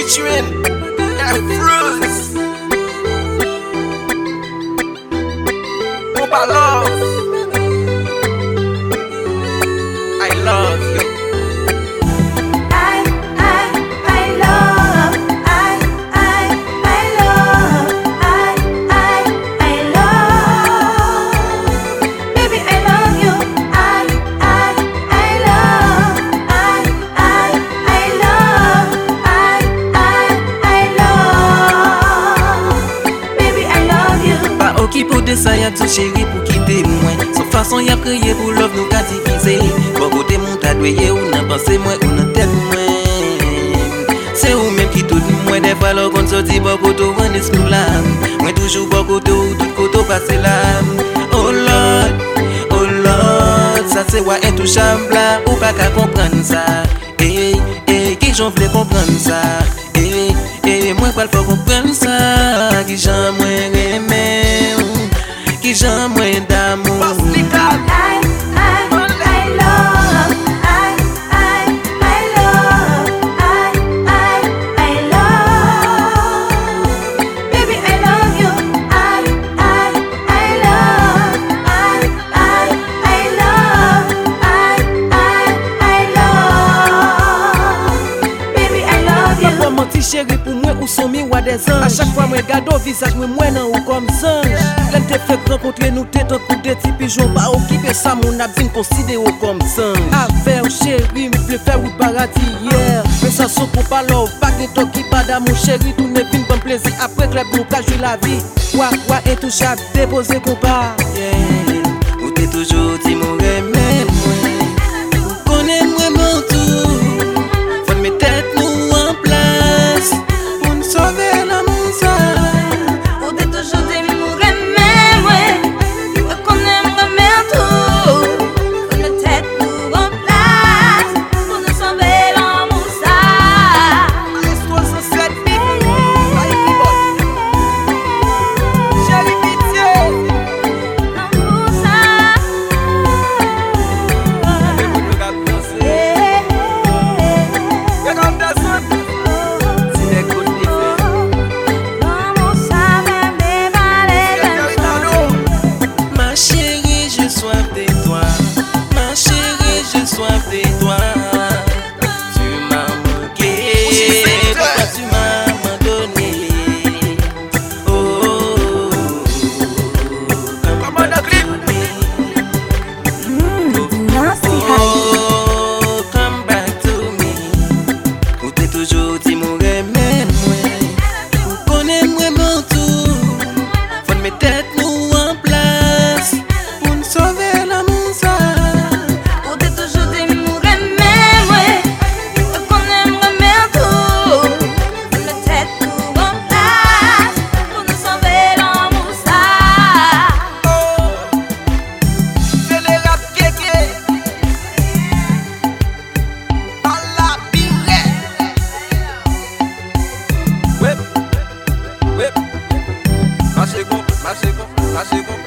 featuring Fruits. Opa Love. I love you. Qui pour descendre y'a tout chéri pour quitter moi. Son façon y'a crié pour love nous qu'a divisé. Bon côté mon tadouye ou n'a pensé moi ou n'a tête moi. C'est ou même qui tout moi des fois l'on compte sorti bon côté on est nous là. Moi toujours bon côté ou tout côté passer là. Oh Lord, ça c'est ouais intouchable là ou pas qu'à comprendre ça. Qui j'en voulais comprendre ça. Moi pas faut comprendre ça. Qui j'en moi aimer. Qui j'en moins d'amour. Chérie pour moi ou son miroir des anges. À chaque fois moi regarde au visage moi non ou comme singe. Quand t'es fait rencontrer nous t'es un coup de petits pigeons pas occupé ça mon abdine considéré comme singe. Avec chérie me plaît faire ou paradis hier. Mais ça sauf pour pas love pas que toi qui pas d'amour chérie tout n'est vin bon plaisir après club nous cache la vie. Wa intouchable déposer compas. Ou t'es toujours dit mon remède moi. Ou connais moi mon tout. Faut me tête nous en place. Sauver l'amour ça. Ou t'es toujours des mots remèdes, ouais. Qu'on aime remettre tout. Qu'on ne tête nous en place. Pour nous sauver l'amour ça. Laisse-toi sur cette vie. Chérie pitié. L'amour ça. Regarde ta soeur. Soif de toi, tu m'as manqué, pourquoi tu m'as abandonné? Oh, come back to me. Oh, come back to me. Ou t'es toujours dit mon remède moi. Ou connais moi mon tout. Faut me tête nous en place pour nous sauver l'amour ça. Masego.